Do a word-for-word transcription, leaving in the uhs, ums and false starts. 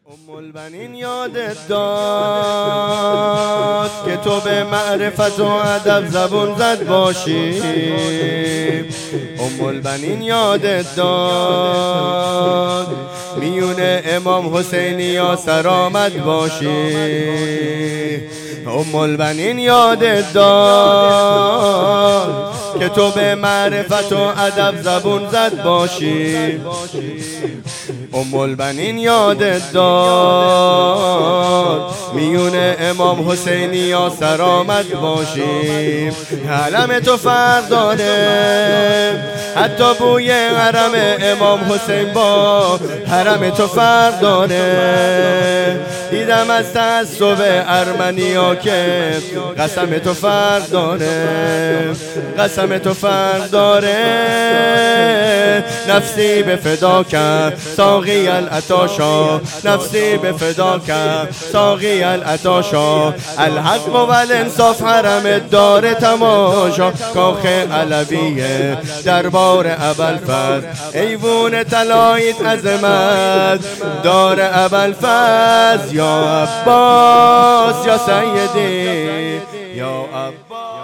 ام البنین یادت داد که تو به معرفت و ادب زبون زد باشی. ام البنین یادت داد میون امام حسینی یا سرآمد باشی. ام البنین یادت داد که تو به معرفت و ادب زبون زد باشی. ام البنین یادت داد میون امام حسینی یا سرآمد باشی. علم تو فرق داره، حتی بوی حرم امام حسین با حرم تو فرق داره. دیدم از تعصب ارمنیا که قسم تو فرق داره، قسم تو فرق داره. نفسی به فدا کرد ساقی العطاشا، نفسی به فدا کرد ساقی العطاشا. الحق و الانصاف حرم دار تماشا، کاخ علویه دربار ابوالفضل. ایوون طلایت عظمت دار ابوالفضل. یا عباس یا سیدی یا عباس.